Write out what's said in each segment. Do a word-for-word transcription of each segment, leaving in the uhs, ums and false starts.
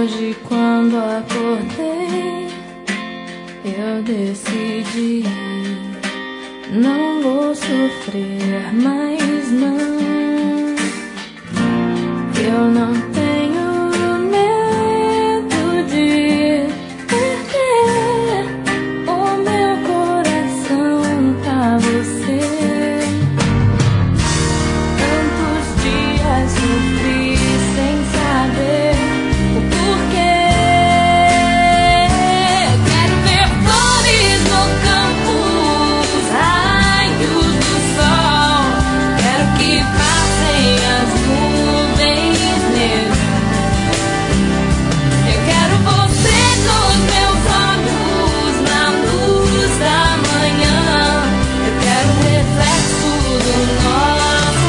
Hoje, quando acordei, eu decidi: não vou sofrer mais, não. Eu não tenho medo de perder o meu coração pra você. Tantos dias sofri sem saber o porquê. Quero ver flores no campo, os raios do sol. Quero que passem as nuvens negras. Eu quero você nos meus olhos, na luz da manhã. Eu quero o reflexo do nosso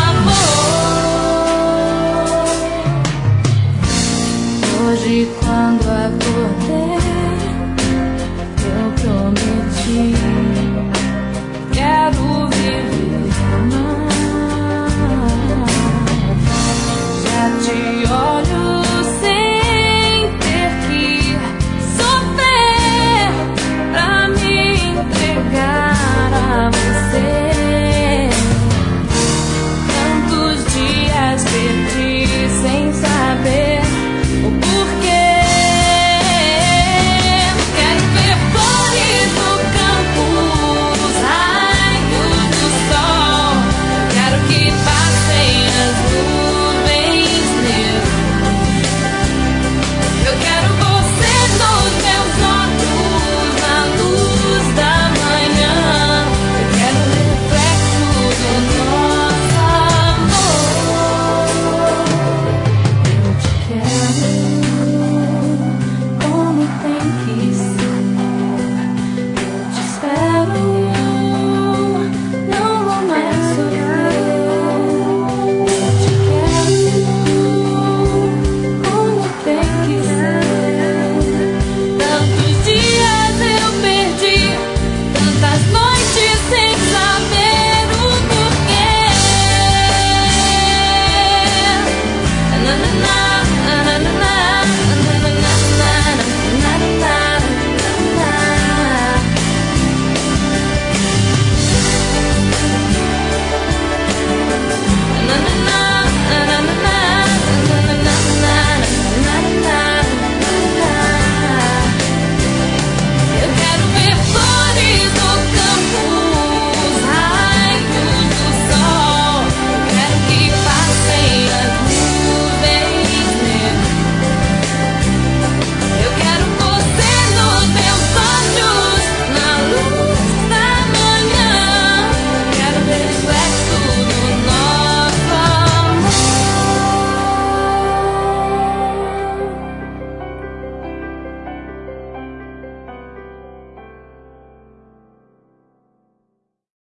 amor. Hoje, quando acordei, eu prometi: quero viver mais. Já te olho